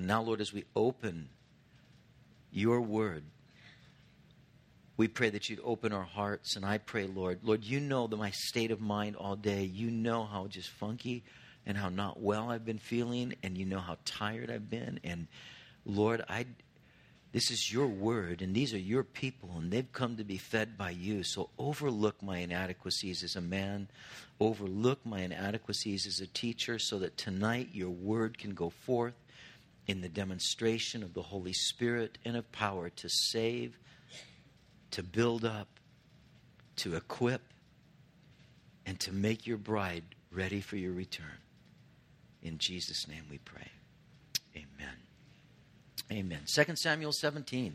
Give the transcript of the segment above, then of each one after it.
now, Lord, as we open your word, we pray that you'd open our hearts. And I pray, Lord, you know my state of mind all day. You know how just funky and how not well I've been feeling. And you know how tired I've been. And Lord, this is your word. And these are your people. And they've come to be fed by you. So overlook my inadequacies as a man. Overlook my inadequacies as a teacher. So that tonight your word can go forth in the demonstration of the Holy Spirit and of power to save, to build up, to equip, and to make your bride ready for your return. In Jesus' name we pray. Amen. Amen. 2 Samuel 17.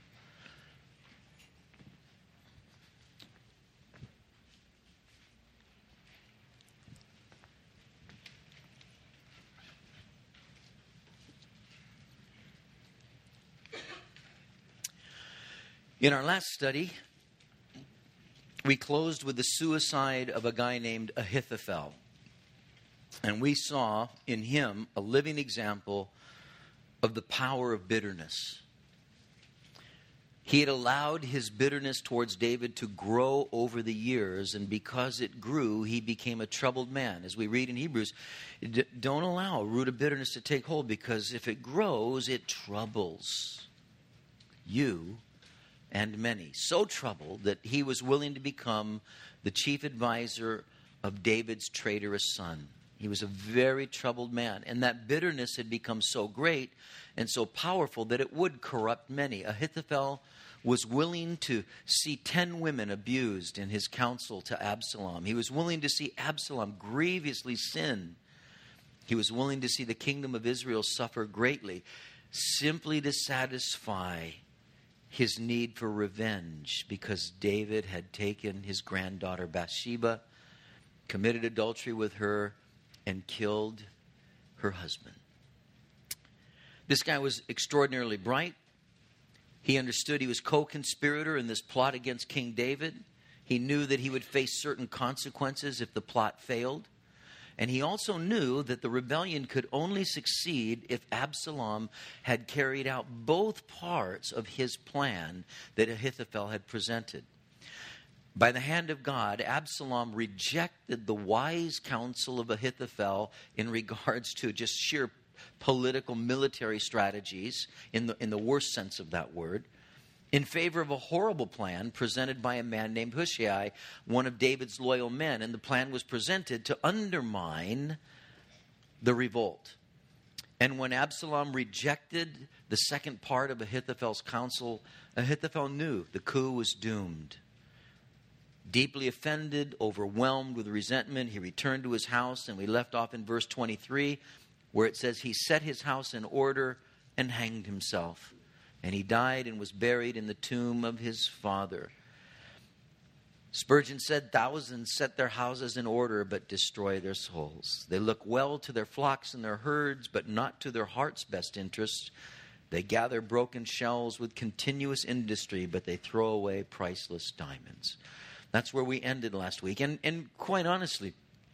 In our last study, we closed with the suicide of a guy named Ahithophel. And we saw in him a living example of the power of bitterness. He had allowed his bitterness towards David to grow over the years, and because it grew, he became a troubled man. As we read in Hebrews, don't allow a root of bitterness to take hold, because if it grows, it troubles you and many. So troubled that he was willing to become the chief advisor of David's traitorous son. He was a very troubled man. And that bitterness had become so great and so powerful that it would corrupt many. Ahithophel was willing to see 10 women abused in his counsel to Absalom. He was willing to see Absalom grievously sin. He was willing to see the kingdom of Israel suffer greatly, simply to satisfy his need for revenge, because David had taken his granddaughter Bathsheba, committed adultery with her, and killed her husband. This guy was extraordinarily bright. He understood he was co-conspirator in this plot against King David. He knew that he would face certain consequences if the plot failed. And he also knew that the rebellion could only succeed if Absalom had carried out both parts of his plan that Ahithophel had presented. By the hand of God, Absalom rejected the wise counsel of Ahithophel in regards to just sheer political military strategies, in the worst sense of that word, in favor of a horrible plan presented by a man named Hushai, one of David's loyal men. And the plan was presented to undermine the revolt. And when Absalom rejected the second part of Ahithophel's counsel, Ahithophel knew the coup was doomed. Deeply offended, overwhelmed with resentment, he returned to his house, and we left off in verse 23, where it says he set his house in order and hanged himself. And he died and was buried in the tomb of his father. Spurgeon said, thousands set their houses in order, but destroy their souls. They look well to their flocks and their herds, but not to their heart's best interests. They gather broken shells with continuous industry, but they throw away priceless diamonds. That's where we ended last week. And quite honestly,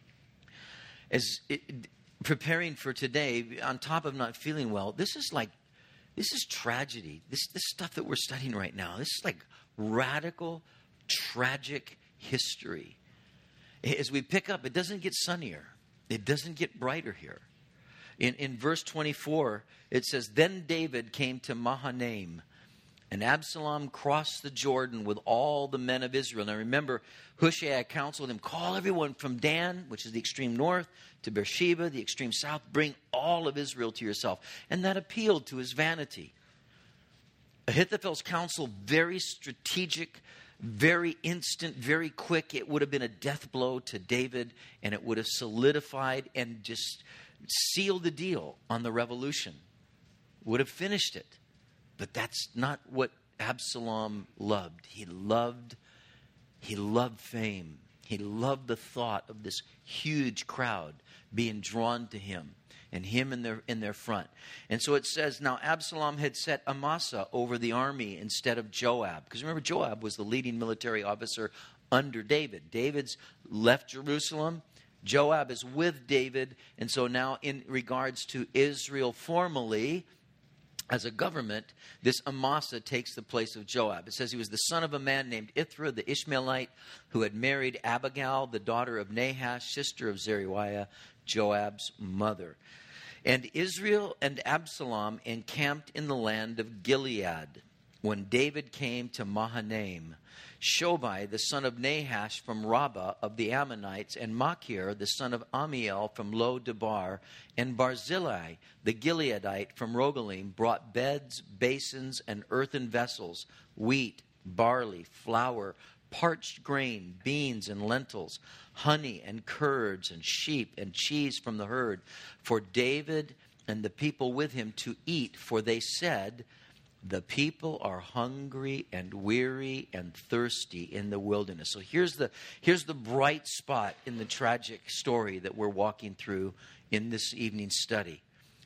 preparing for today, on top of not feeling well, this is tragedy. This stuff that we're studying right now, this is like radical, tragic history. As we pick up, it doesn't get sunnier. It doesn't get brighter here. In verse 24, it says, then David came to Mahanaim, and Absalom crossed the Jordan with all the men of Israel. Now remember, Hushai counseled him, call everyone from Dan, which is the extreme north, to Beersheba, the extreme south. Bring all of Israel to yourself. And that appealed to his vanity. Ahithophel's counsel, very strategic, very instant, very quick. It would have been a death blow to David, and it would have solidified and just sealed the deal on the revolution. Would have finished it. But that's not what Absalom loved. He loved fame. He loved the thought of this huge crowd being drawn to him, and him in their front. And so it says, now Absalom had set Amasa over the army instead of Joab. Because remember, Joab was the leading military officer under David. David's left Jerusalem. Joab is with David. And so now in regards to Israel formally, as a government, this Amasa takes the place of Joab. It says he was the son of a man named Ithra, the Ishmaelite, who had married Abigail, the daughter of Nahash, sister of Zeruiah, Joab's mother. And Israel and Absalom encamped in the land of Gilead when David came to Mahanaim. Shobai, the son of Nahash from Rabbah of the Ammonites, and Machir, the son of Amiel from Lo-debar, and Barzillai, the Gileadite from Rogelim, brought beds, basins, and earthen vessels, wheat, barley, flour, parched grain, beans, and lentils, honey and curds, and sheep and cheese from the herd, for David and the people with him to eat, for they said, the people are hungry and weary and thirsty in the wilderness. So here's the bright spot in the tragic story that we're walking through in this evening's study.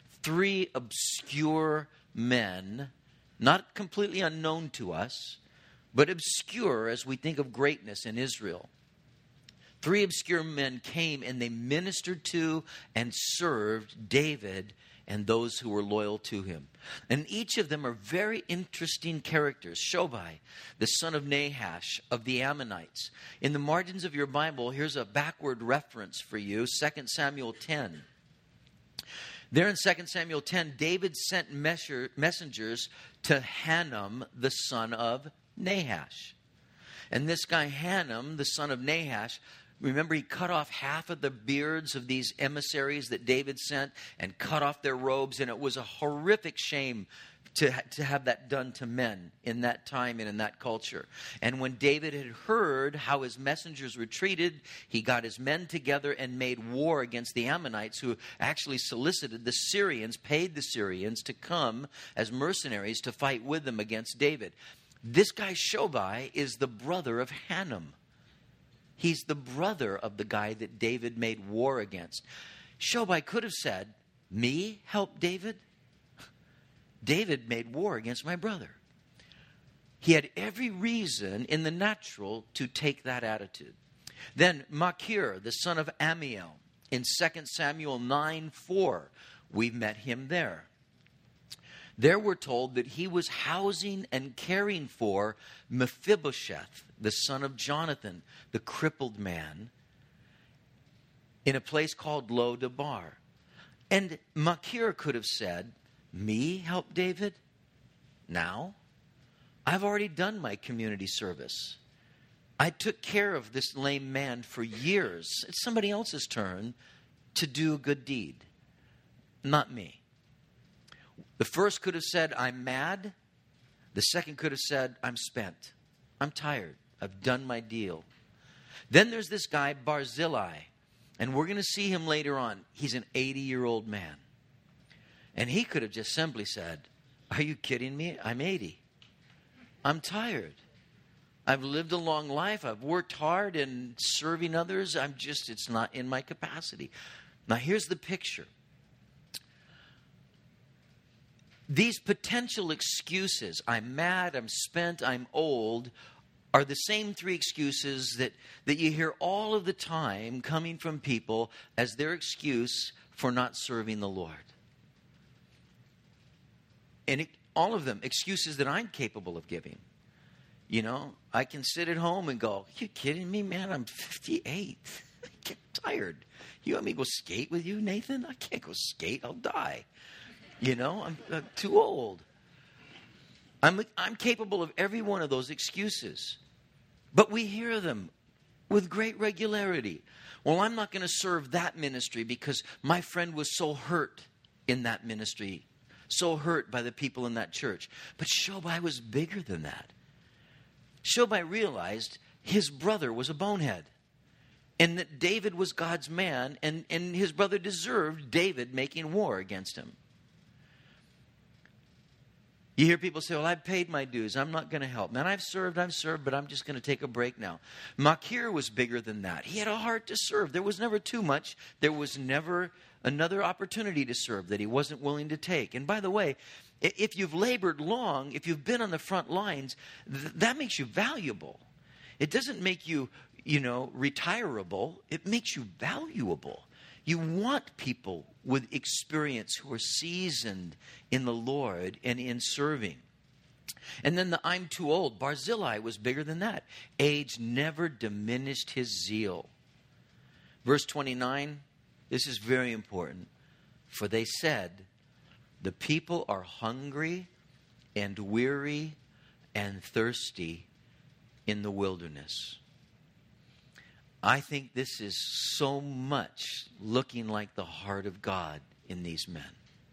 3 obscure men, not completely unknown to us, but obscure as we think of greatness in Israel. 3 obscure men came and they ministered to and served David and those who were loyal to him. And each of them are very interesting characters. Shobai, the son of Nahash of the Ammonites. In the margins of your Bible, here's a backward reference for you, 2 Samuel 10. There in 2 Samuel 10, David sent messengers to Hanam, the son of Nahash. And this guy Hanam, the son of Nahash, remember, he cut off half of the beards of these emissaries that David sent and cut off their robes. And it was a horrific shame to have that done to men in that time and in that culture. And when David had heard how his messengers were treated, he got his men together and made war against the Ammonites, who actually solicited the Syrians, paid the Syrians to come as mercenaries to fight with them against David. This guy Shobai is the brother of Hanam. He's the brother of the guy that David made war against. Shobai could have said, me help David? David made war against my brother. He had every reason in the natural to take that attitude. Then Machir, the son of Amiel, in 2 Samuel 9:4, we met him there. There we're told that he was housing and caring for Mephibosheth, the son of Jonathan, the crippled man, in a place called Lo-debar. And Machir could have said, me help David? Now? I've already done my community service. I took care of this lame man for years. It's somebody else's turn to do a good deed, not me. The first could have said, I'm mad. The second could have said, I'm spent. I'm tired. I've done my deal. Then there's this guy, Barzillai. And we're going to see him later on. He's an 80-year-old man. And he could have just simply said, are you kidding me? I'm 80. I'm tired. I've lived a long life. I've worked hard in serving others. It's not in my capacity. Now here's the picture. These potential excuses, I'm mad, I'm spent, I'm old, are the same 3 excuses that you hear all of the time coming from people as their excuse for not serving the Lord. And all of them, excuses that I'm capable of giving. You know, I can sit at home and go, you kidding me, man? I'm 58. I get tired. You want me to go skate with you, Nathan? I can't go skate. I'll die. You know, I'm too old. I'm capable of every one of those excuses. But we hear them with great regularity. Well, I'm not going to serve that ministry because my friend was so hurt in that ministry, so hurt by the people in that church. But Shobai was bigger than that. Shobai realized his brother was a bonehead and that David was God's man, and his brother deserved David making war against him. You hear people say, well, I've paid my dues. I'm not going to help. Man, I've served, but I'm just going to take a break now. Machir was bigger than that. He had a heart to serve. There was never too much. There was never another opportunity to serve that he wasn't willing to take. And by the way, if you've labored long, if you've been on the front lines, that makes you valuable. It doesn't make you, retirable. It makes you valuable. You want people with experience who are seasoned in the Lord and in serving. And then the I'm too old. Barzillai was bigger than that. Age never diminished his zeal. Verse 29, this is very important. For they said, the people are hungry and weary and thirsty in the wilderness. I think this is so much looking like the heart of God in these men.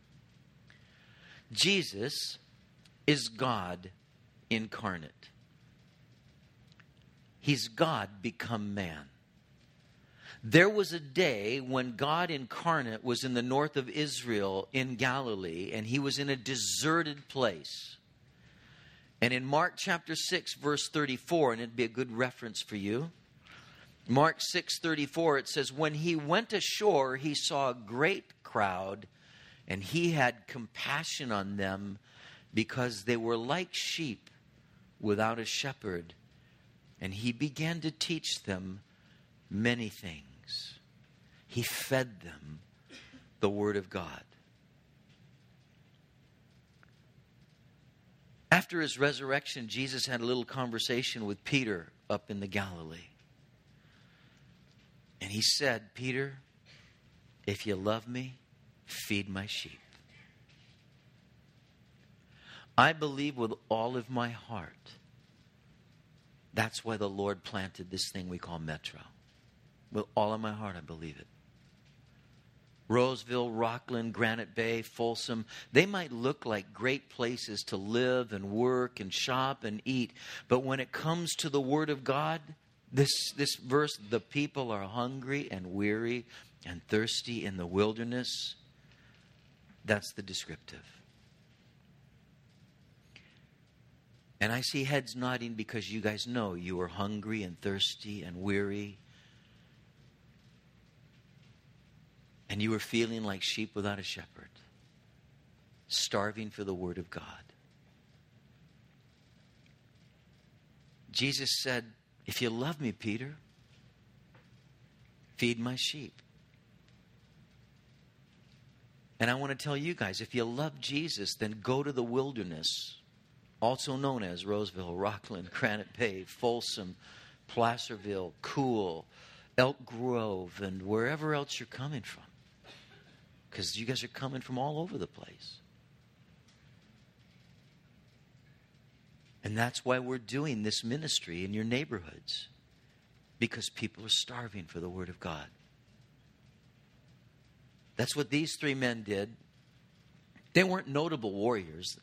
Jesus is God incarnate. He's God become man. There was a day when God incarnate was in the north of Israel in Galilee, and he was in a deserted place. And in Mark chapter 6, verse 34, and it'd be a good reference for you, Mark 6:34, it says, when he went ashore, he saw a great crowd, and he had compassion on them because they were like sheep without a shepherd. And he began to teach them many things. He fed them the word of God. After his resurrection, Jesus had a little conversation with Peter up in the Galilee. And he said, Peter, if you love me, feed my sheep. I believe with all of my heart. That's why the Lord planted this thing we call Metro. With all of my heart, I believe it. Roseville, Rockland, Granite Bay, Folsom, they might look like great places to live and work and shop and eat. But when it comes to the Word of God, this verse, the people are hungry and weary and thirsty in the wilderness, that's the descriptive. And I see heads nodding because you guys know you are hungry and thirsty and weary. And you were feeling like sheep without a shepherd, starving for the Word of God. Jesus said, if you love me, Peter, feed my sheep. And I want to tell you guys, if you love Jesus, then go to the wilderness, also known as Roseville, Rockland, Granite Bay, Folsom, Placerville, Cool, Elk Grove, and wherever else you're coming from. Because you guys are coming from all over the place. And that's why we're doing this ministry in your neighborhoods. Because people are starving for the Word of God. That's what these three men did. They weren't notable warriors.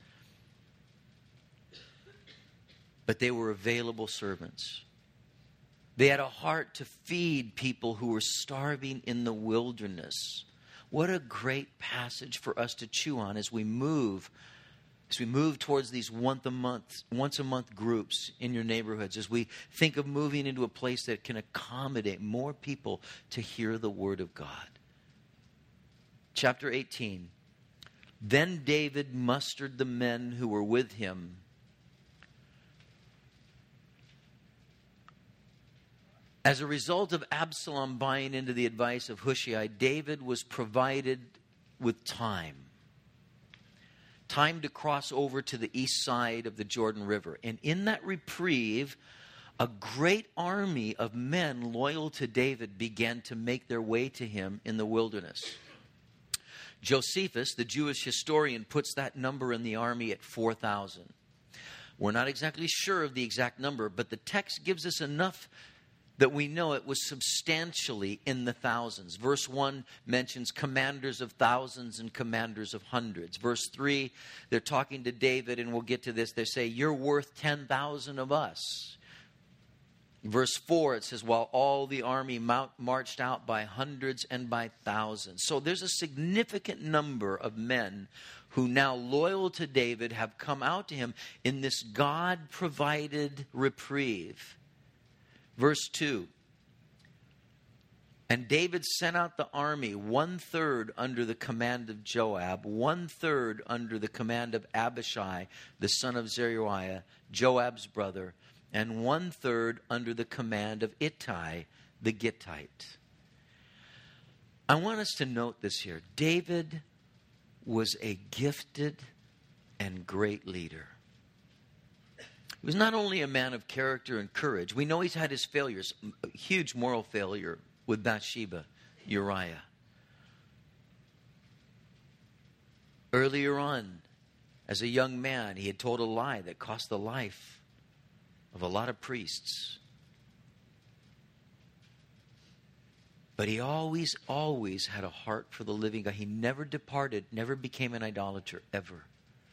But they were available servants. They had a heart to feed people who were starving in the wilderness. What a great passage for us to chew on as we move towards these once a month groups in your neighborhoods, as we think of moving into a place that can accommodate more people to hear the Word of God. Chapter 18. Then David mustered the men who were with him. As a result of Absalom buying into the advice of Hushai, David was provided with time. Time to cross over to the east side of the Jordan River. And in that reprieve, a great army of men loyal to David began to make their way to him in the wilderness. Josephus, the Jewish historian, puts that number in the army at 4,000. We're not exactly sure of the exact number, but the text gives us enough that we know it was substantially in the thousands. Verse 1 mentions commanders of thousands and commanders of hundreds. Verse 3, they're talking to David, and we'll get to this. They say, you're worth 10,000 of us. Verse 4, it says, while all the army marched out by hundreds and by thousands. So there's a significant number of men who now loyal to David have come out to him in this God-provided reprieve. Verse 2, and David sent out the army, 1/3 under the command of Joab, 1/3 under the command of Abishai, the son of Zeruiah, Joab's brother, and 1/3 under the command of Ittai, the Gittite. I want us to note this here. David was a gifted and great leader. He was not only a man of character and courage. We know he's had his failures, a huge moral failure with Bathsheba, Uriah. Earlier on, as a young man, he had told a lie that cost the life of a lot of priests. But he always had a heart for the living God. He never departed, never became an idolater, ever.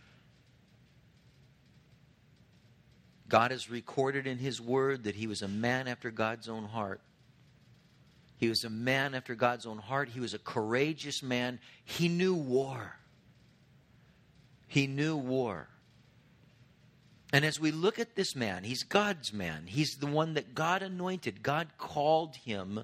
God has recorded in his word that he was a man after God's own heart. He was a man after God's own heart. He was a courageous man. He knew war. He knew war. And as we look at this man, he's God's man. He's the one that God anointed. God called him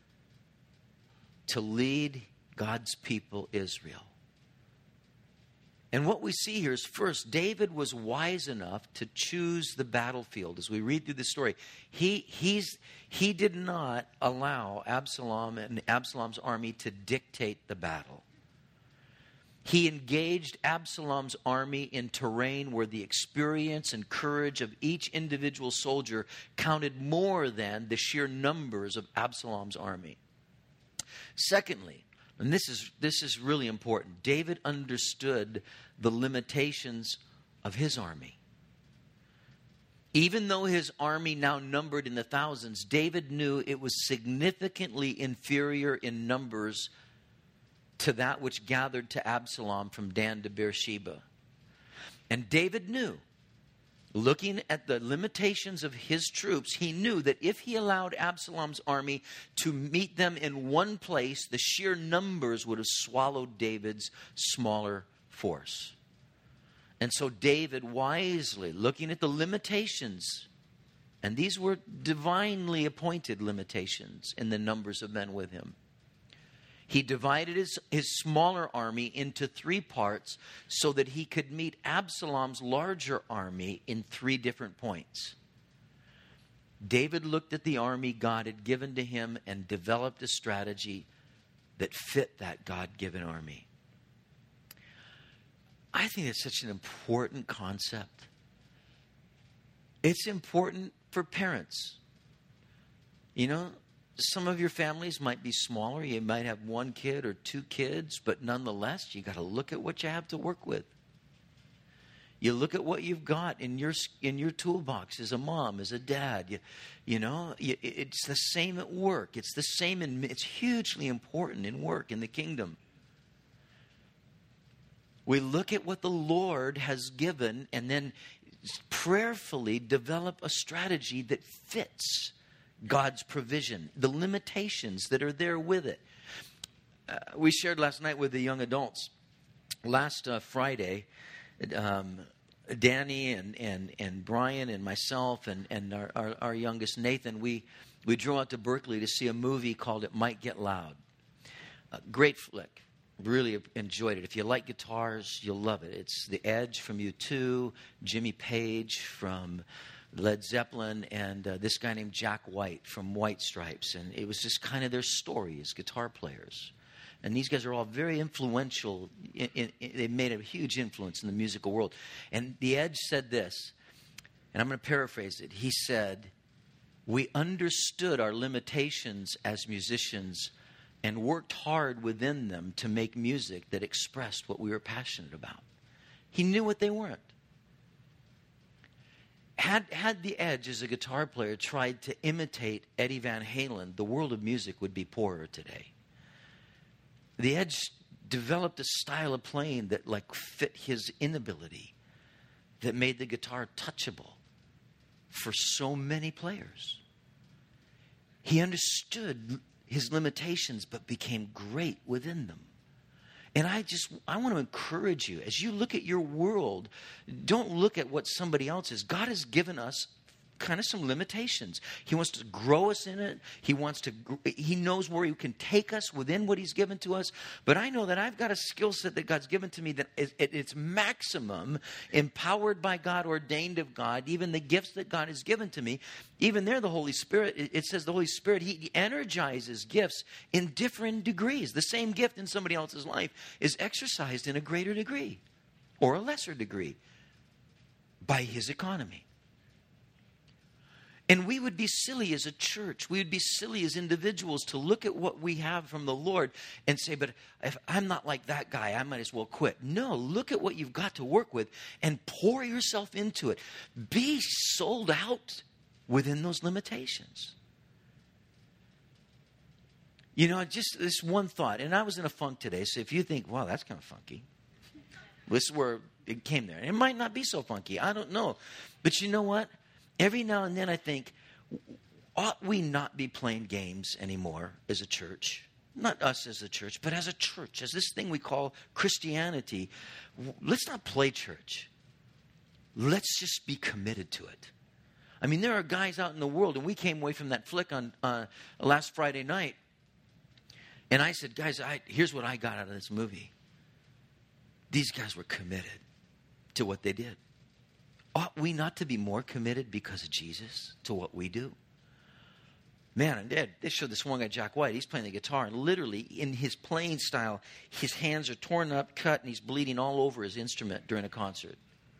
to lead God's people, Israel. And what we see here is, first, David was wise enough to choose the battlefield. As we read through the story, he did not allow Absalom and Absalom's army to dictate the battle. He engaged Absalom's army in terrain where the experience and courage of each individual soldier counted more than the sheer numbers of Absalom's army. Secondly, and this is really important, David understood the limitations of his army. Even though his army now numbered in the thousands, David knew it was significantly inferior in numbers to that which gathered to Absalom from Dan to Beersheba. And David knew, looking at the limitations of his troops, he knew that if he allowed Absalom's army to meet them in one place, the sheer numbers would have swallowed David's smaller force. And so David wisely, looking at the limitations, and these were divinely appointed limitations in the numbers of men with him, he divided his smaller army into 3 parts so that he could meet Absalom's larger army in 3 different points. David looked at the army God had given to him and developed a strategy that fit that God-given army. I think it's such an important concept. It's important for parents. You know, some of your families might be smaller. You might have 1 kid or 2 kids, but nonetheless, you got to look at what you have to work with. You look at what you've got in your toolbox as a mom, as a dad. It's the same at work. It's the same it's hugely important in work, in the kingdom. We look at what the Lord has given and then prayerfully develop a strategy that fits God's provision, the limitations that are there with it. We shared last night with the young adults. Last Friday, Danny and Brian and myself and our youngest Nathan, we drove out to Berkeley to see a movie called It Might Get Loud. A great flick. Really enjoyed it. If you like guitars, you'll love it. It's The Edge from U2, Jimmy Page from Led Zeppelin, and this guy named Jack White from White Stripes. And it was just kind of their story as guitar players. And these guys are all very influential. They made a huge influence in the musical world. And The Edge said this, and I'm going to paraphrase it. He said, "We understood our limitations as musicians and worked hard within them to make music that expressed what we were passionate about." He knew what they weren't. Had The Edge as a guitar player tried to imitate Eddie Van Halen, the world of music would be poorer today. The Edge developed a style of playing that fit his inability, that made the guitar touchable for so many players. He understood his limitations, but became great within them. And I want to encourage you, as you look at your world, don't look at what somebody else is. God has given us kind of some limitations. He wants to grow us in it. He knows where he can take us within what he's given to us. But I know that I've got a skill set that God's given to me that is at its maximum, empowered by God, ordained of God. Even the gifts that God has given to me, even there the Holy Spirit, it says the Holy Spirit, he energizes gifts in different degrees. The same gift in somebody else's life is exercised in a greater degree or a lesser degree by his economy. And we would be silly as a church. We would be silly as individuals to look at what we have from the Lord and say, but if I'm not like that guy, I might as well quit. No, look at what you've got to work with and pour yourself into it. Be sold out within those limitations. You know, just this one thought. And I was in a funk today, so if you think, wow, that's kind of funky. This is where it came there. It might not be so funky. I don't know. But you know what? Every now and then I think, ought we not be playing games anymore as a church? Not us as a church, but as a church, as this thing we call Christianity. Let's not play church. Let's just be committed to it. I mean, there are guys out in the world, and we came away from that flick on last Friday night, and I said, guys, here's what I got out of this movie. These guys were committed to what they did. Ought we not to be more committed because of Jesus to what we do? Man, they showed this one guy, Jack White. He's playing the guitar, and literally in his playing style, his hands are torn up, cut, and he's bleeding all over his instrument during a concert.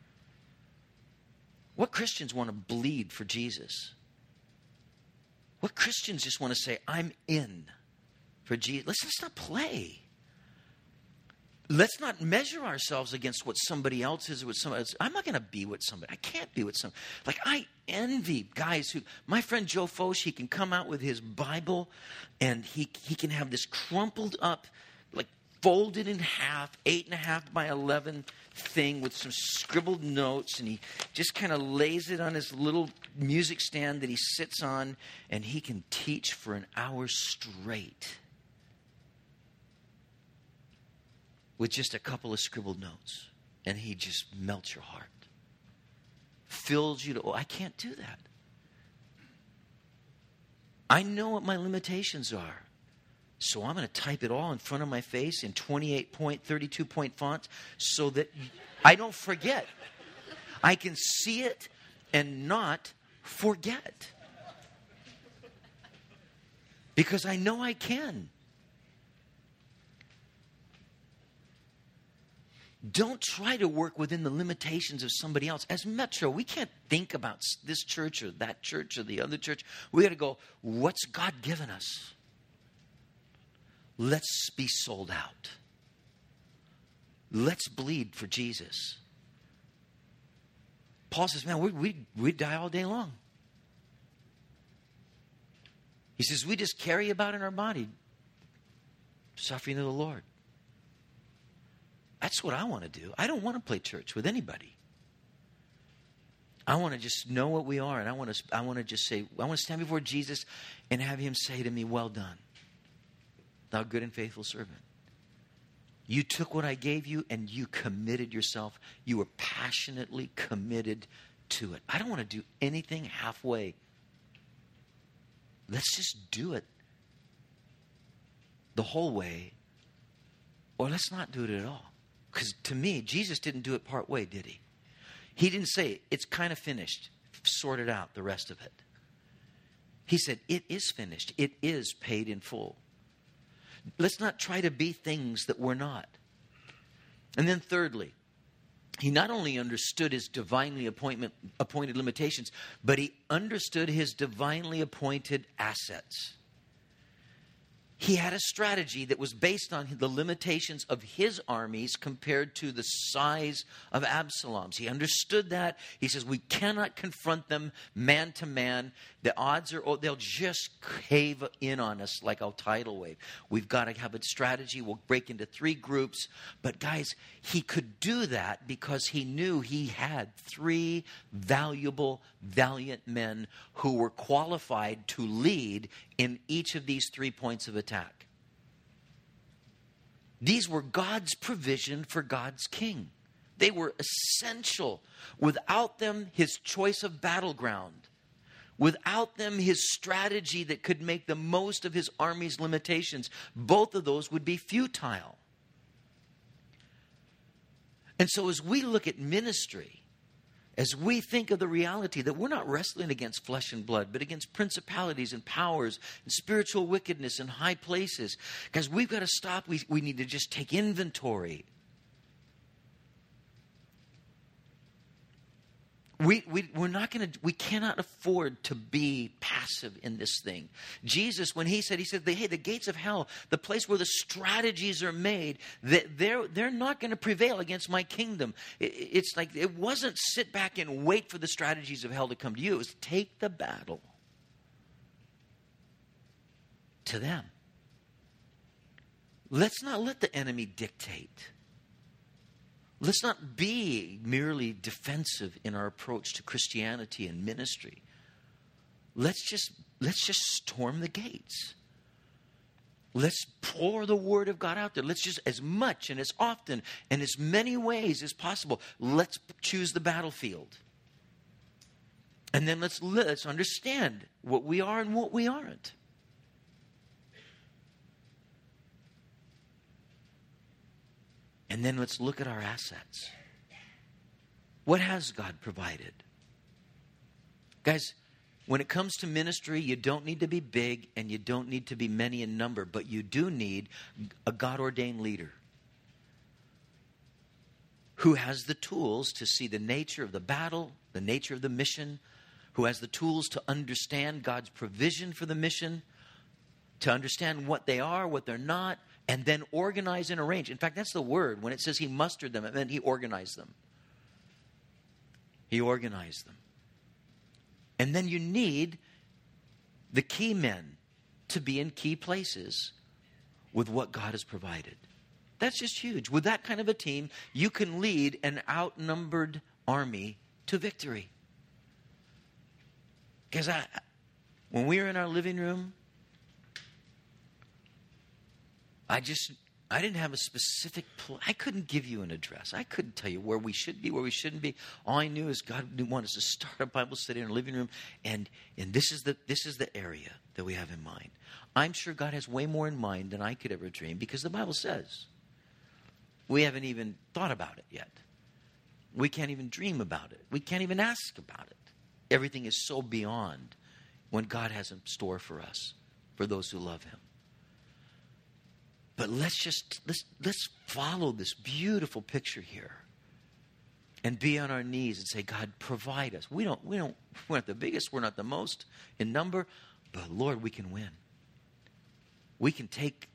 What Christians want to bleed for Jesus? What Christians just want to say, I'm in for Jesus? Let's not play. Let's not measure ourselves against what somebody else is or what somebody else. I'm not going to be with somebody. I can't be with somebody. Like, I envy guys who, my friend Joe Foch, he can come out with his Bible and he can have this crumpled up, like folded in half, 8.5 by 11 thing with some scribbled notes, and he just kind of lays it on his little music stand that he sits on, and he can teach for an hour straight with just a couple of scribbled notes. And he just melts your heart. Fills you to, I can't do that. I know what my limitations are. So I'm going to type it all in front of my face in 28-point, 32-point fonts so that I don't forget. I can see it and not forget. Because I know I can. Don't try to work within the limitations of somebody else. As Metro, we can't think about this church or that church or the other church. We got to go, what's God given us? Let's be sold out. Let's bleed for Jesus. Paul says, man, we die all day long. He says, we just carry about in our body suffering of the Lord. That's what I want to do. I don't want to play church with anybody. I want to just know what we are, and I want to just say, I want to stand before Jesus and have him say to me, well done, thou good and faithful servant. You took what I gave you and you committed yourself. You were passionately committed to it. I don't want to do anything halfway. Let's just do it the whole way, or let's not do it at all. Because to me, Jesus didn't do it part way, did he? He didn't say, it's kind of finished. Sort it out, the rest of it. He said, it is finished. It is paid in full. Let's not try to be things that we're not. And then thirdly, he not only understood his divinely appointed limitations, but he understood his divinely appointed assets. He had a strategy that was based on the limitations of his armies compared to the size of Absalom's. He understood that. He says, we cannot confront them man to man. The odds are, they'll just cave in on us like a tidal wave. We've got to have a strategy. We'll break into 3 groups. But guys, he could do that because he knew he had 3 valuable, valiant men who were qualified to lead in each of these 3 points of attack. These were God's provision for God's king. They were essential. Without them, his choice of battleground Without them, his strategy that could make the most of his army's limitations, both of those would be futile. And so as we look at ministry, as we think of the reality that we're not wrestling against flesh and blood, but against principalities and powers and spiritual wickedness in high places, guys, we've got to stop. We need to just take inventory. We cannot afford to be passive in this thing. Jesus, when he said, hey, the gates of hell, the place where the strategies are made, they're not going to prevail against my kingdom. It's like, it wasn't sit back and wait for the strategies of hell to come to you. It was take the battle to them. Let's not let the enemy dictate. Let's not be merely defensive in our approach to Christianity and ministry. Let's just storm the gates. Let's pour the word of God out there. Let's just, as much and as often and as many ways as possible, let's choose the battlefield. And then let's understand what we are and what we aren't. And then let's look at our assets. What has God provided? Guys, when it comes to ministry, you don't need to be big and you don't need to be many in number, but you do need a God-ordained leader who has the tools to see the nature of the battle, the nature of the mission, who has the tools to understand God's provision for the mission, to understand what they are, what they're not, and then organize and arrange. In fact, that's the word. When it says he mustered them, it meant he organized them. He organized them. And then you need the key men to be in key places with what God has provided. That's just huge. With that kind of a team, you can lead an outnumbered army to victory. Because when we were in our living room, I didn't have a specific I couldn't give you an address. I couldn't tell you where we should be, where we shouldn't be. All I knew is God wanted us to start a Bible study in our living room, and this is the area that we have in mind. I'm sure God has way more in mind than I could ever dream, because the Bible says we haven't even thought about it yet. We can't even dream about it. We can't even ask about it. Everything is so beyond what God has in store for us, for those who love him. But let's follow this beautiful picture here and be on our knees and say, God, provide us. We're not the biggest, we're not the most in number, but Lord, we can win. We can take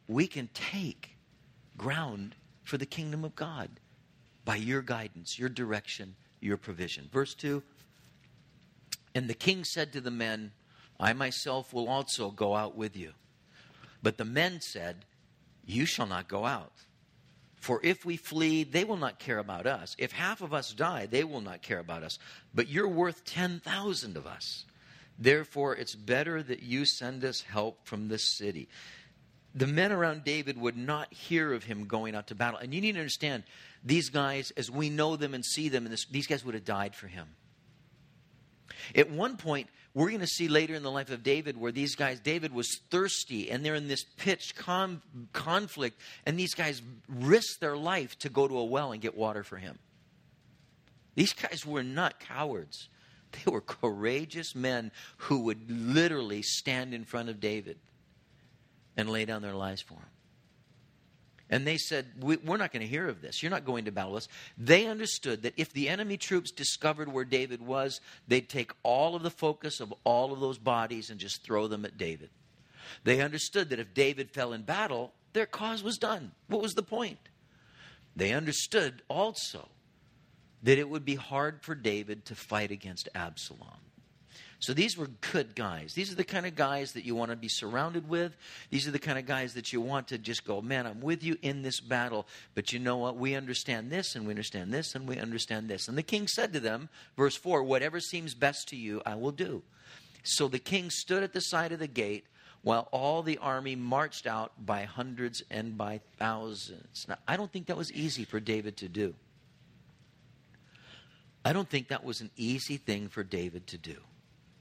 ground for the kingdom of God by your guidance, your direction, your provision. Verse 2, and the king said to the men, I myself will also go out with you. But the men said, you shall not go out. For if we flee, they will not care about us. If half of us die, they will not care about us. But you're worth 10,000 of us. Therefore, it's better that you send us help from this city. The men around David would not hear of him going out to battle. And you need to understand, these guys, as we know them and see them, these guys would have died for him. At one point, we're going to see later in the life of David where these guys, David was thirsty and they're in this pitched conflict, and these guys risk their life to go to a well and get water for him. These guys were not cowards. They were courageous men who would literally stand in front of David and lay down their lives for him. And they said, we're not going to hear of this. You're not going to battle us. They understood that if the enemy troops discovered where David was, they'd take all of the focus of all of those bodies and just throw them at David. They understood that if David fell in battle, their cause was done. What was the point? They understood also that it would be hard for David to fight against Absalom. So these were good guys. These are the kind of guys that you want to be surrounded with. These are the kind of guys that you want to just go, man, I'm with you in this battle. But you know what? We understand this, and we understand this, and we understand this. And the king said to them, verse 4, whatever seems best to you, I will do. So the king stood at the side of the gate while all the army marched out by hundreds and by thousands. Now, I don't think that was easy for David to do. I don't think that was an easy thing for David to do.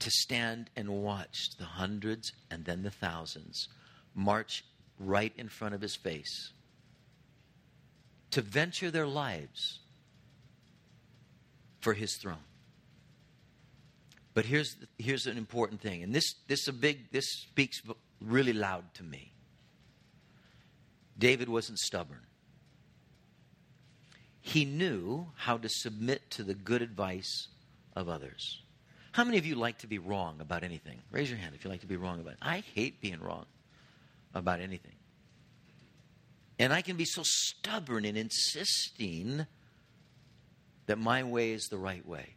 to stand and watch the hundreds and then the thousands march right in front of his face, to venture their lives for his throne. But here's an important thing, and this speaks really loud to me. David wasn't stubborn. He knew how to submit to the good advice of others. How many of you like to be wrong about anything? Raise your hand if you like to be wrong about it. I hate being wrong about anything. And I can be so stubborn in insisting that my way is the right way.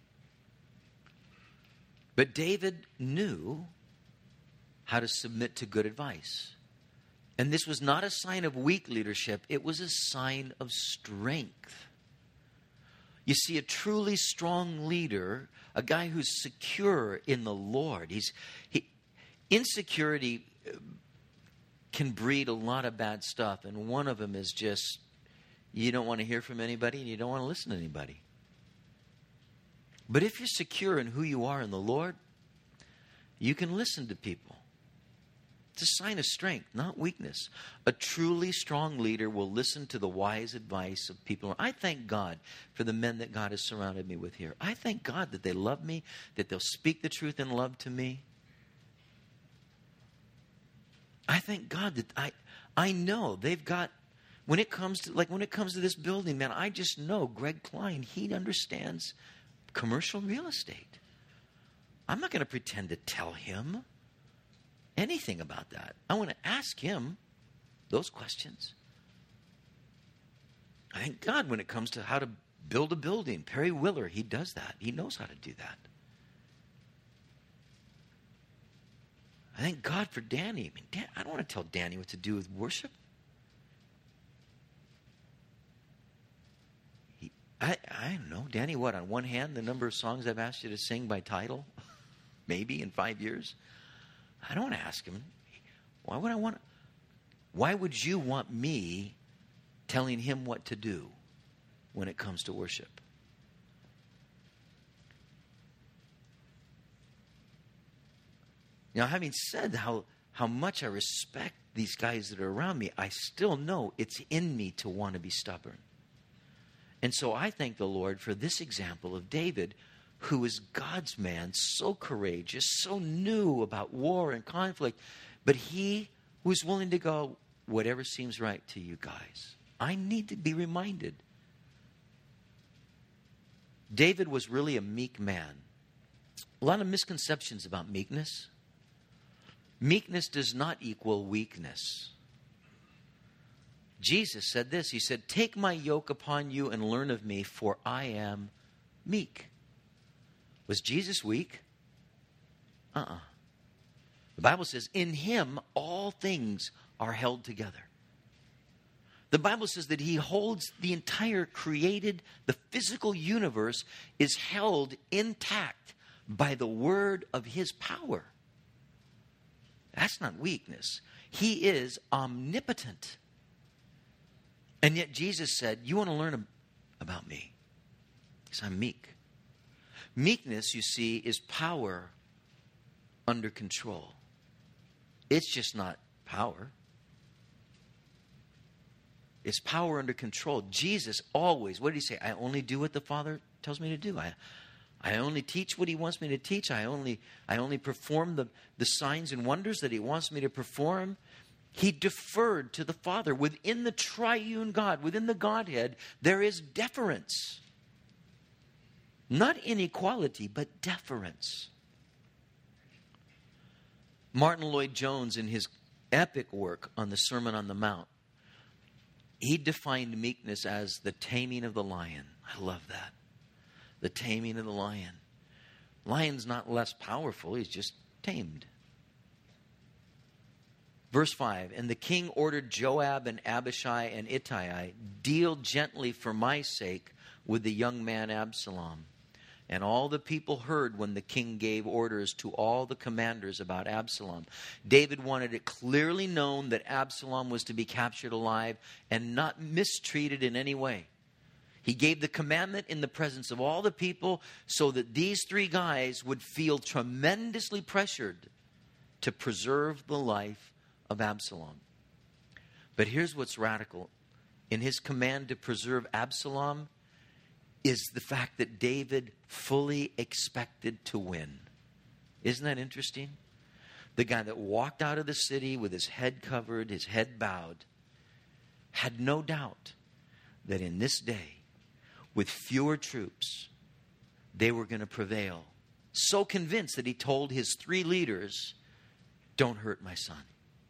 But David knew how to submit to good advice. And this was not a sign of weak leadership. It was a sign of strength. You see, a truly strong leader, a guy who's secure in the Lord. Insecurity can breed a lot of bad stuff. And one of them is just, you don't want to hear from anybody and you don't want to listen to anybody. But if you're secure in who you are in the Lord, you can listen to people. It's a sign of strength, not weakness. A truly strong leader will listen to the wise advice of people. I thank God for the men that God has surrounded me with here. I thank God that they love me, that they'll speak the truth in love to me. I thank God that I know they've got, when it comes to this building, man, I just know Greg Klein, he understands commercial real estate. I'm not going to pretend to tell him anything about that. I want to ask him those questions. I thank God when it comes to how to build a building. Perry Willer, he does that. He knows how to do that. I thank God for Danny. I don't want to tell Danny what to do with worship. I don't know. Danny, what, on one hand, the number of songs I've asked you to sing by title, maybe in 5 years? I don't want to ask him. Why would you want me telling him what to do when it comes to worship? Now, having said how much I respect these guys that are around me, I still know it's in me to want to be stubborn. And so I thank the Lord for this example of David, who is God's man, so courageous, so knew about war and conflict, but he was willing to go, whatever seems right to you guys. I need to be reminded. David was really a meek man. A lot of misconceptions about meekness. Meekness does not equal weakness. Jesus said this. He said, "Take my yoke upon you and learn of me, for I am meek." Was Jesus weak? The Bible says, in him all things are held together. The Bible says that he holds the entire created, the physical universe is held intact by the word of his power. That's not weakness. He is omnipotent. And yet Jesus said, you want to learn about me? Because I'm meek. Meekness, you see, is power under control. It's just not power. It's power under control. Jesus always, what did he say? I only do what the Father tells me to do. I only teach what he wants me to teach. I only perform the signs and wonders that he wants me to perform. He deferred to the Father. Within the triune God, within the Godhead, there is deference. Not inequality, but deference. Martin Lloyd-Jones, in his epic work on the Sermon on the Mount, he defined meekness as the taming of the lion. I love that. The taming of the lion. Lion's not less powerful, he's just tamed. Verse 5, and the king ordered Joab and Abishai and Ittai, deal gently for my sake with the young man Absalom. And all the people heard when the king gave orders to all the commanders about Absalom. David wanted it clearly known that Absalom was to be captured alive and not mistreated in any way. He gave the commandment in the presence of all the people so that these three guys would feel tremendously pressured to preserve the life of Absalom. But here's what's radical. In his command to preserve Absalom is the fact that David fully expected to win. Isn't that interesting? The guy that walked out of the city with his head covered, his head bowed, had no doubt that in this day, with fewer troops, they were going to prevail. So convinced that he told his three leaders, don't hurt my son.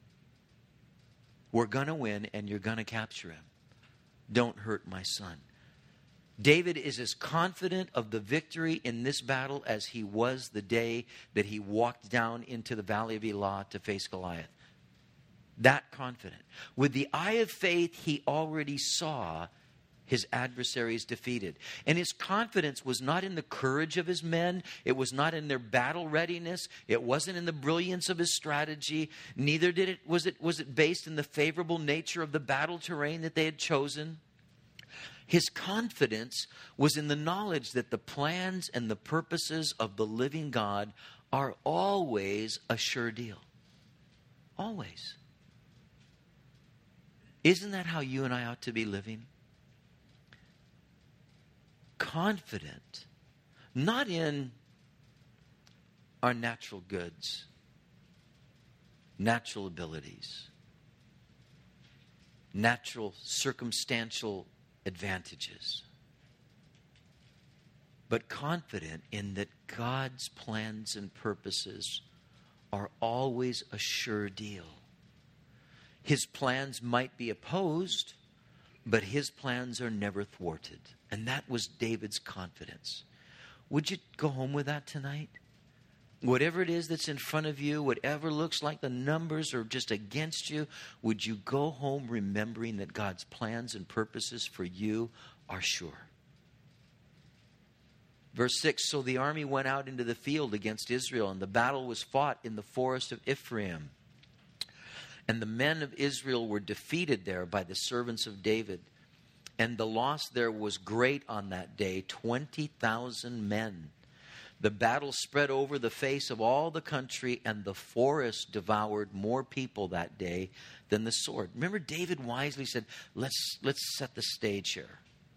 We're going to win and you're going to capture him. Don't hurt my son. David is as confident of the victory in this battle as he was the day that he walked down into the valley of Elah to face Goliath. That confident. With the eye of faith, he already saw his adversaries defeated. And his confidence was not in the courage of his men. It was not in their battle readiness. It wasn't in the brilliance of his strategy. Neither was it based in the favorable nature of the battle terrain that they had chosen. His confidence was in the knowledge that the plans and the purposes of the living God are always a sure deal. Always. Isn't that how you and I ought to be living? Confident, not in our natural goods, natural abilities, natural circumstantial advantages, but confident in that God's plans and purposes are always a sure deal. His plans might be opposed, but his plans are never thwarted. And that was David's confidence. Would you go home with that tonight? Whatever it is that's in front of you, whatever looks like the numbers are just against you, would you go home remembering that God's plans and purposes for you are sure? Verse 6, so the army went out into the field against Israel, and the battle was fought in the forest of Ephraim. And the men of Israel were defeated there by the servants of David. And the loss there was great on that day, 20,000 men. The battle spread over the face of all the country, and the forest devoured more people that day than the sword. Remember, David wisely said, let's set the stage here.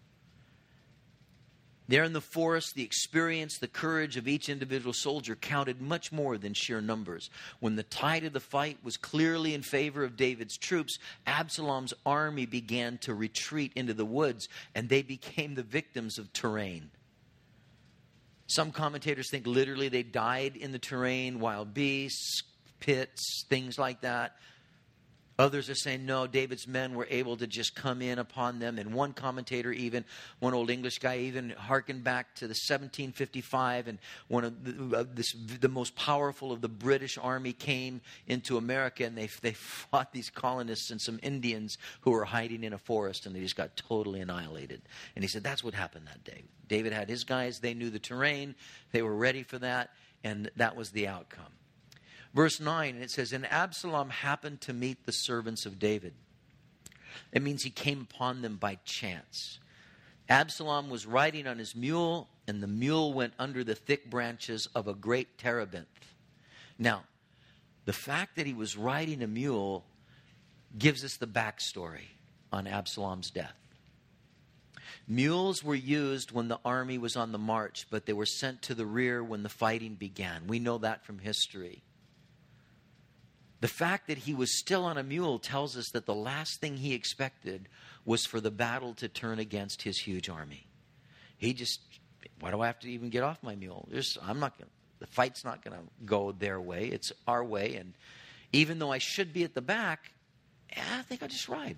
There in the forest, the experience, the courage of each individual soldier counted much more than sheer numbers. When the tide of the fight was clearly in favor of David's troops, Absalom's army began to retreat into the woods, and they became the victims of terrain. Some commentators think literally they died in the terrain, wild beasts, pits, things like that. Others are saying, no, David's men were able to just come in upon them. And one commentator even, one old English guy even hearkened back to the 1755, and one of the most powerful of the British army came into America, and they fought these colonists and some Indians who were hiding in a forest, and they just got totally annihilated. And he said that's what happened that day. David had his guys, they knew the terrain, they were ready for that, and that was the outcome. Verse 9, it says, and Absalom happened to meet the servants of David. It means he came upon them by chance. Absalom was riding on his mule, and the mule went under the thick branches of a great terebinth. Now, the fact that he was riding a mule gives us the backstory on Absalom's death. Mules were used when the army was on the march, but they were sent to the rear when the fighting began. We know that from history. The fact that he was still on a mule tells us that the last thing he expected was for the battle to turn against his huge army. He just, why do I have to even get off my mule? The fight's not going to go their way. It's our way. And even though I should be at the back, I think I'll just ride.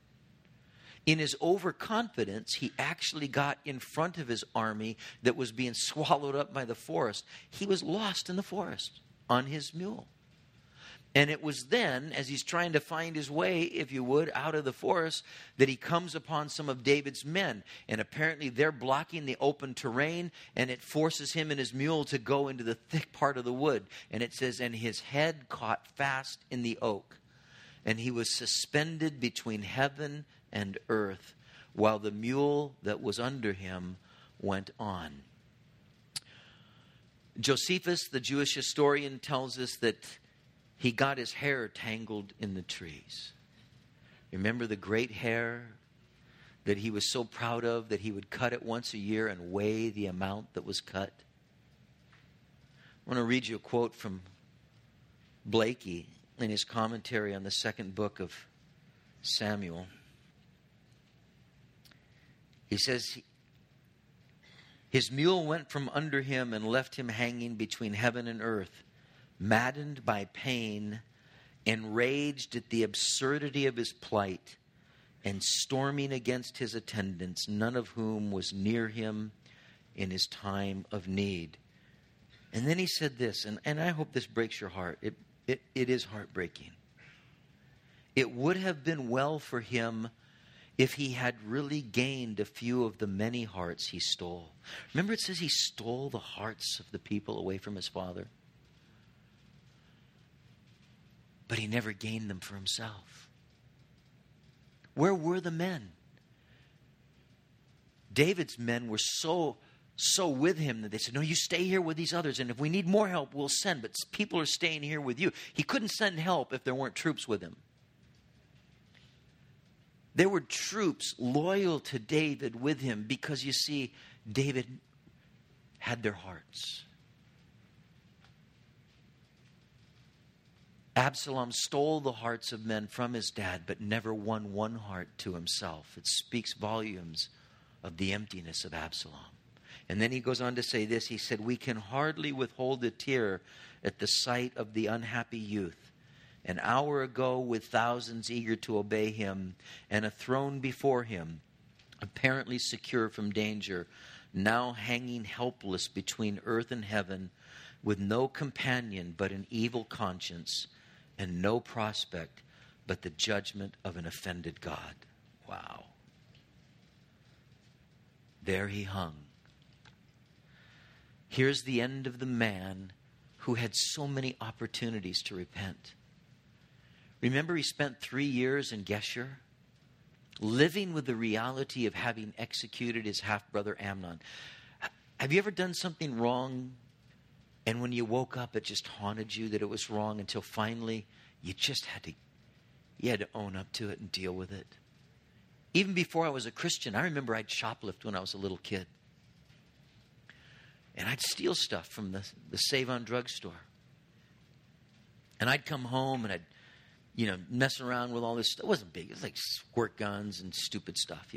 In his overconfidence, he actually got in front of his army that was being swallowed up by the forest. He was lost in the forest on his mule. And it was then, as he's trying to find his way, if you would, out of the forest, that he comes upon some of David's men. And apparently they're blocking the open terrain, and it forces him and his mule to go into the thick part of the wood. And it says, and his head caught fast in the oak, and he was suspended between heaven and earth, while the mule that was under him went on. Josephus, the Jewish historian, tells us that he got his hair tangled in the trees. Remember the great hair that he was so proud of that he would cut it once a year and weigh the amount that was cut? I want to read you a quote from Blakey in his commentary on the second book of Samuel. He says, his mule went from under him and left him hanging between heaven and earth, maddened by pain, enraged at the absurdity of his plight, and storming against his attendants, none of whom was near him in his time of need. And then he said this, and I hope this breaks your heart. It is heartbreaking. It would have been well for him if he had really gained a few of the many hearts he stole. Remember it says he stole the hearts of the people away from his father? But he never gained them for himself. Where were the men? David's men were so with him that they said, no, you stay here with these others, and if we need more help, we'll send, but people are staying here with you. He couldn't send help if there weren't troops with him. There were troops loyal to David with him because, you see, David had their hearts. Absalom stole the hearts of men from his dad, but never won one heart to himself. It speaks volumes of the emptiness of Absalom. And then he goes on to say this. He said, we can hardly withhold a tear at the sight of the unhappy youth. An hour ago, with thousands eager to obey him, and a throne before him, apparently secure from danger, now hanging helpless between earth and heaven, with no companion but an evil conscience, and no prospect but the judgment of an offended God. Wow. There he hung. Here's the end of the man who had so many opportunities to repent. Remember, he spent 3 years in Geshur, living with the reality of having executed his half-brother Amnon. Have you ever done something wrong, and when you woke up, it just haunted you that it was wrong until finally you just had to own up to it and deal with it? Even before I was a Christian, I remember I'd shoplift when I was a little kid. And I'd steal stuff from the Save-On drugstore. And I'd come home and I'd mess around with all this stuff. It wasn't big. It was like squirt guns and stupid stuff,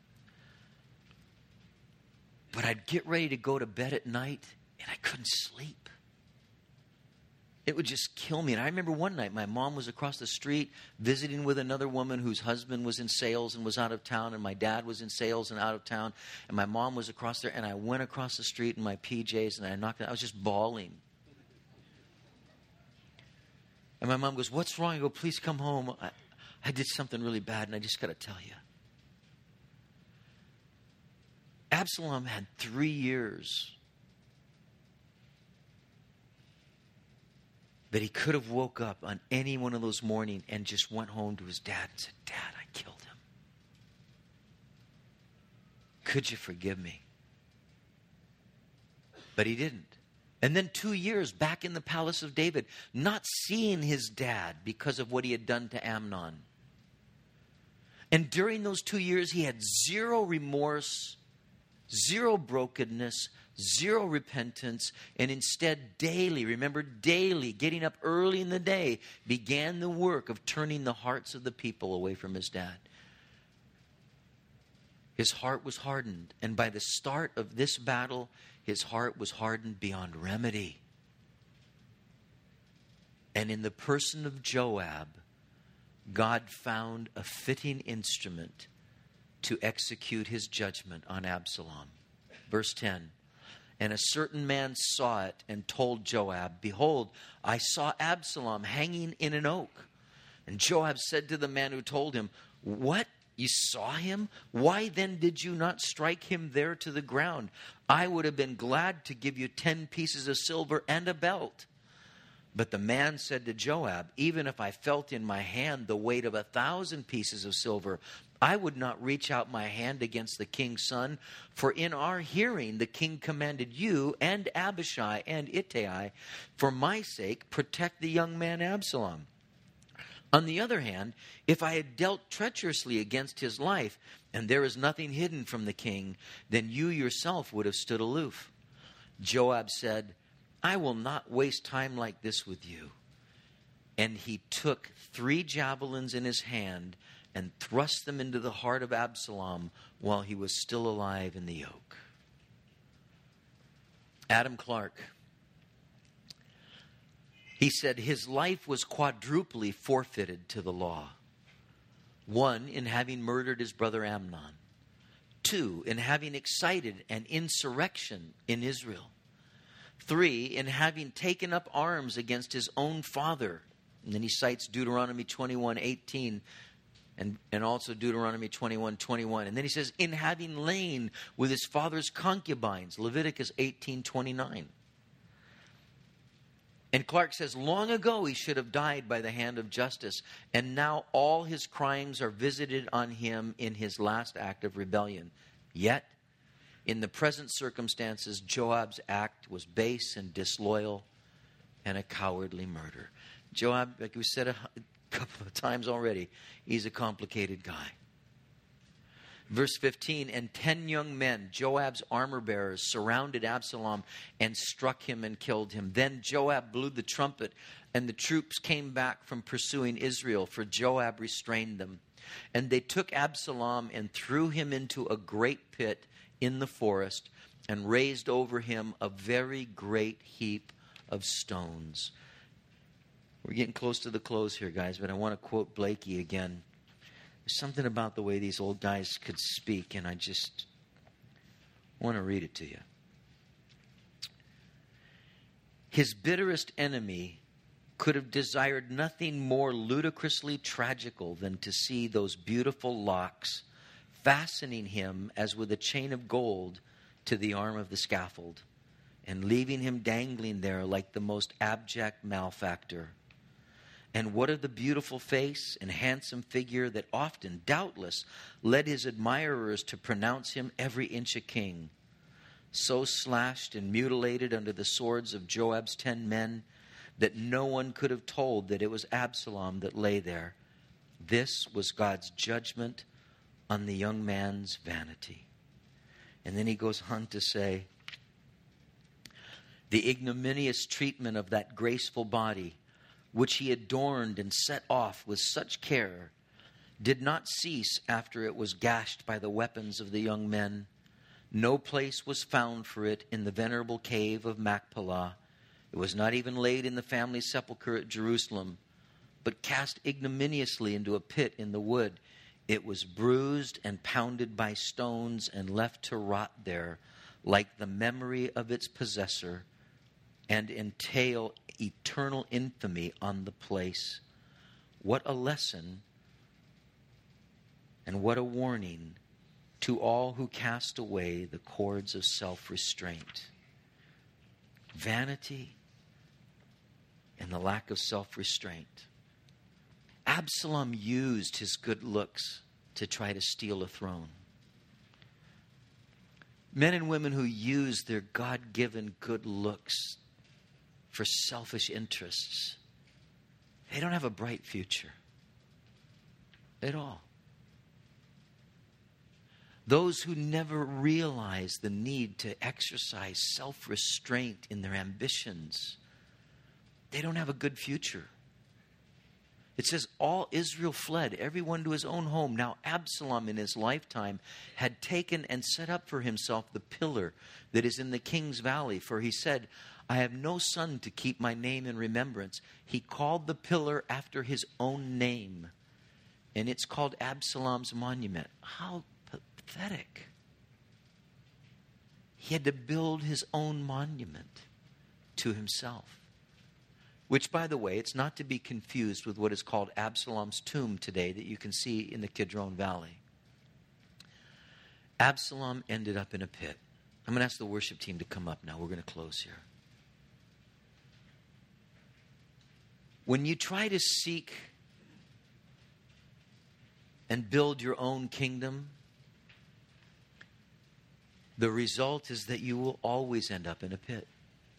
But I'd get ready to go to bed at night, and I couldn't sleep. It would just kill me. And I remember one night, my mom was across the street visiting with another woman whose husband was in sales and was out of town, and my dad was in sales and out of town, and my mom was across there, and I went across the street in my PJs, and I was just bawling. And my mom goes, what's wrong? I go, please come home. I did something really bad, and I just got to tell you. Absalom had 3 years that he could have woke up on any one of those mornings and just went home to his dad and said, Dad, I killed him. Could you forgive me? But he didn't. And then 2 years back in the palace of David, not seeing his dad because of what he had done to Amnon. And during those 2 years, he had zero remorse, zero brokenness, zero repentance, and instead daily, getting up early in the day, began the work of turning the hearts of the people away from his dad. His heart was hardened, and by the start of this battle, his heart was hardened beyond remedy. And in the person of Joab, God found a fitting instrument to execute his judgment on Absalom. Verse 10, and a certain man saw it and told Joab, behold, I saw Absalom hanging in an oak. And Joab said to the man who told him, what? You saw him? Why then did you not strike him there to the ground? I would have been glad to give you 10 pieces of silver and a belt. But the man said to Joab, even if I felt in my hand the weight of 1,000 pieces of silver, I would not reach out my hand against the king's son, for in our hearing the king commanded you and Abishai and Ittai, for my sake, protect the young man Absalom. On the other hand, if I had dealt treacherously against his life, and there is nothing hidden from the king, then you yourself would have stood aloof." Joab said, "I will not waste time like this with you." And he took 3 javelins in his hand and thrust them into the heart of Absalom while he was still alive in the yoke. Adam Clarke, he said his life was quadruply forfeited to the law. 1, in having murdered his brother Amnon. 2, in having excited an insurrection in Israel. 3, in having taken up arms against his own father. And then he cites Deuteronomy 21:18 and also Deuteronomy 21:21. And then he says, in having lain with his father's concubines, Leviticus 18:29. And Clarke says, long ago he should have died by the hand of justice, and now all his crimes are visited on him in his last act of rebellion. Yet, in the present circumstances, Joab's act was base and disloyal and a cowardly murder. Joab, like we said a couple of times already, he's a complicated guy. Verse 15, and 10 young men, Joab's armor bearers, surrounded Absalom and struck him and killed him. Then Joab blew the trumpet, and the troops came back from pursuing Israel, for Joab restrained them. And they took Absalom and threw him into a great pit in the forest, and raised over him a very great heap of stones. We're getting close to the close here, guys, but I want to quote Blakey again. There's something about the way these old guys could speak, and I just want to read it to you. His bitterest enemy could have desired nothing more ludicrously tragical than to see those beautiful locks fastening him as with a chain of gold to the arm of the scaffold, and leaving him dangling there like the most abject malefactor. And what of the beautiful face and handsome figure that often, doubtless, led his admirers to pronounce him every inch a king? So slashed and mutilated under the swords of Joab's 10 men that no one could have told that it was Absalom that lay there. This was God's judgment on the young man's vanity. And then he goes on to say, the ignominious treatment of that graceful body, which he adorned and set off with such care, did not cease after it was gashed by the weapons of the young men. No place was found for it in the venerable cave of Machpelah. It was not even laid in the family sepulchre at Jerusalem, but cast ignominiously into a pit in the wood. It was bruised and pounded by stones and left to rot there, like the memory of its possessor, and entail eternal infamy on the place. What a lesson and what a warning to all who cast away the cords of self-restraint. Vanity and the lack of self-restraint. Absalom used his good looks to try to steal a throne. Men and women who use their God-given good looks for selfish interests, they don't have a bright future at all. Those who never realize the need to exercise self-restraint in their ambitions, they don't have a good future. It says, all Israel fled, everyone to his own home. Now Absalom in his lifetime had taken and set up for himself the pillar that is in the king's valley. For he said, I have no son to keep my name in remembrance. He called the pillar after his own name. And it's called Absalom's monument. How pathetic. He had to build his own monument to himself. Which, by the way, it's not to be confused with what is called Absalom's tomb today that you can see in the Kidron Valley. Absalom ended up in a pit. I'm going to ask the worship team to come up now. We're going to close here. When you try to seek and build your own kingdom, the result is that you will always end up in a pit.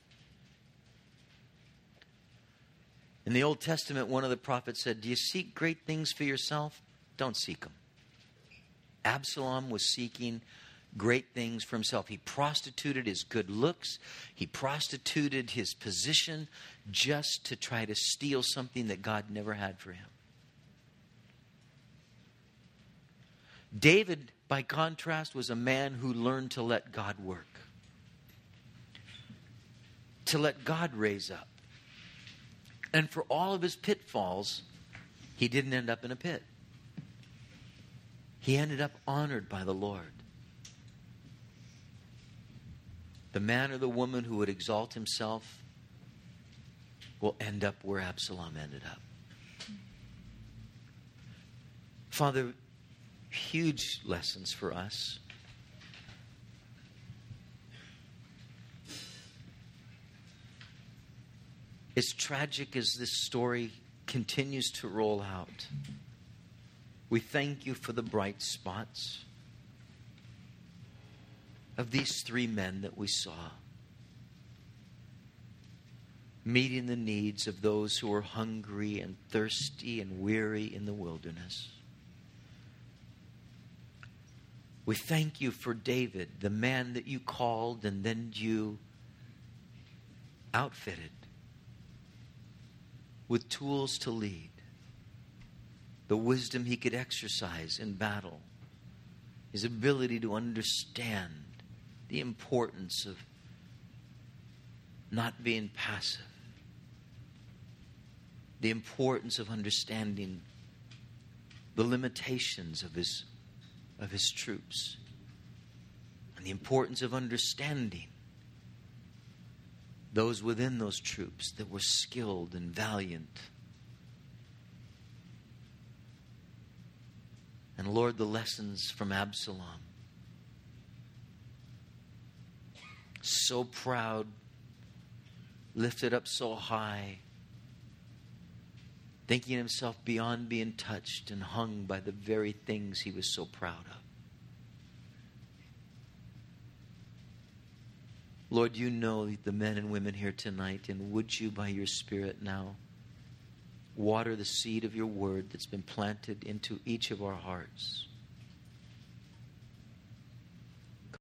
In the Old Testament, one of the prophets said, do you seek great things for yourself? Don't seek them. Absalom was seeking great things for himself. He prostituted his good looks. He prostituted his position just to try to steal something that God never had for him. David, by contrast, was a man who learned to let God work. To let God raise up. And for all of his pitfalls, he didn't end up in a pit. He ended up honored by the Lord. The man or the woman who would exalt himself will end up where Absalom ended up. Father, huge lessons for us. As tragic as this story continues to roll out, we thank you for the bright spots of these three men that we saw, meeting the needs of those who are hungry and thirsty and weary in the wilderness. We thank you for David, the man that you called and then you outfitted with tools to lead, the wisdom he could exercise in battle, his ability to understand the importance of not being passive, the importance of understanding the limitations of his troops, and the importance of understanding those within those troops that were skilled and valiant. And Lord, the lessons from Absalom. So proud, lifted up so high, thinking himself beyond being touched and hung by the very things he was so proud of. Lord, you know the men and women here tonight, and would you, by your Spirit now, water the seed of your word that's been planted into each of our hearts.